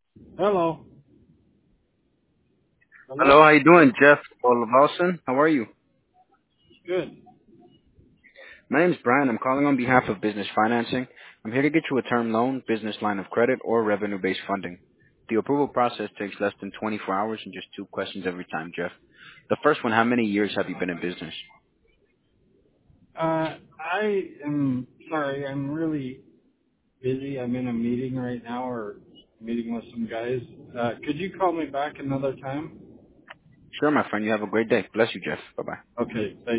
Hello. Hello, Hello. how you doing, Jeff Olavalson? How are you? Good. My name is Brian. I'm calling on behalf of Business Financing. I'm here to get you a term loan, business line of credit, or revenue-based funding. The approval process takes less than 24 hours and just two questions every time, Jeff. The first one, how many years have you been in business? I am sorry. I'm really busy. I'm in a meeting right now, or meeting with some guys. Could you call me back another time? Sure, my friend. You have a great day. Bless you, Jeff. Bye-bye. Okay. Thank